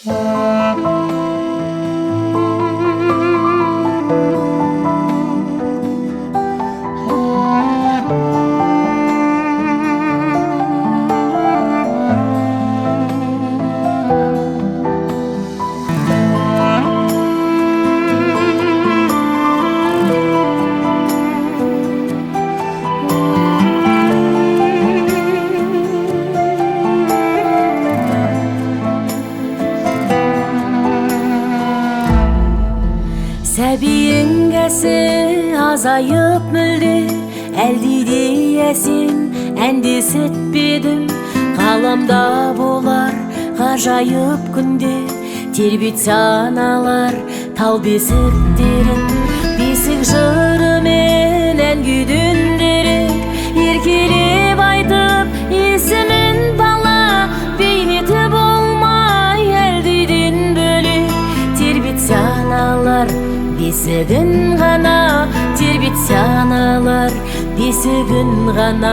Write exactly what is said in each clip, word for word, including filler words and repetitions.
Сәбиіңгәсе азайып мүлде, әлди дейесін әнде сетпедім. Ғаламда болар ғажайып күнде, тербет саналар тал бесіктерін. Бесік жырымен ән күйдіндерін, еркелеп айтып есімін бала. Бейнеті болмай әлдейден бөлек, тербет саналар бесігін ғана, тербет саналар бесігін ғана.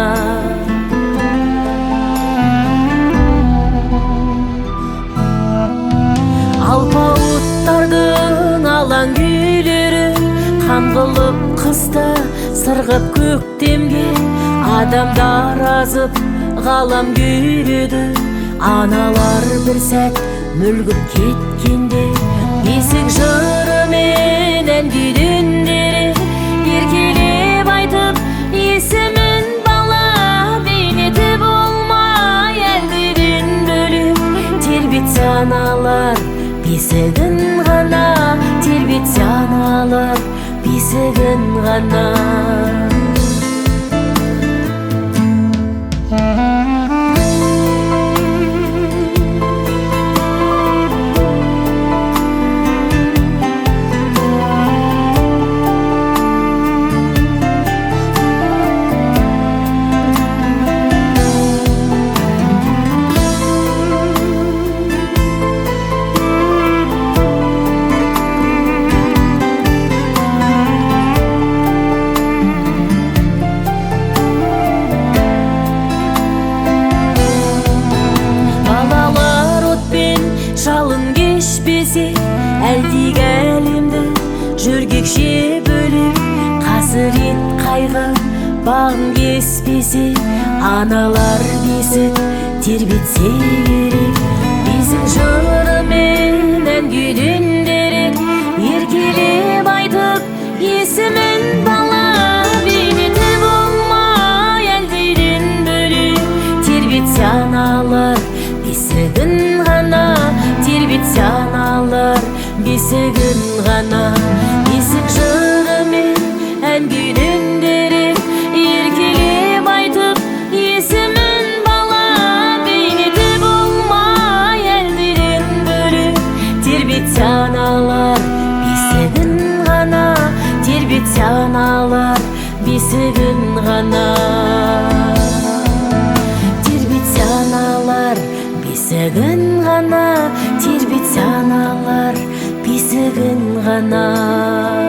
Алпауыттардың алаң күйлері, қан қылып қысты сырғып көктемге. Адамдар азып ғалам күйледі, аналар бір сәт мүлгіп кеткенде. Бесік жырымен ән күйдіндері, еркелеп айтып есімін бала. Бейнеті болмай әлдейден бөлек, тербет саналар бесігін ғана, тербет саналар бесігін ғана. Жалын кешпесе әлдигі әлемді, жүргекше бөліп қасірет қайғы бағын кеспесе. Аналар бесік тербетсе керек, бесік жырымен ән күйдіндерек, еркелеп айтып есімін бала. Бейнеті болмай әлдейден бөлек, тербет саналар бесігін ғана, тербет саналар бесігін ғана. Бесік жырымен ән күйдіндерек, еркелеп айтып есімін бала. Бейнеті болмай әлдейден бөлек, тербет саналар бесігін ғана, тербет саналар бесігін ғана. Тербет саналар бесігін ғана, тербет саналар бесігін ғана.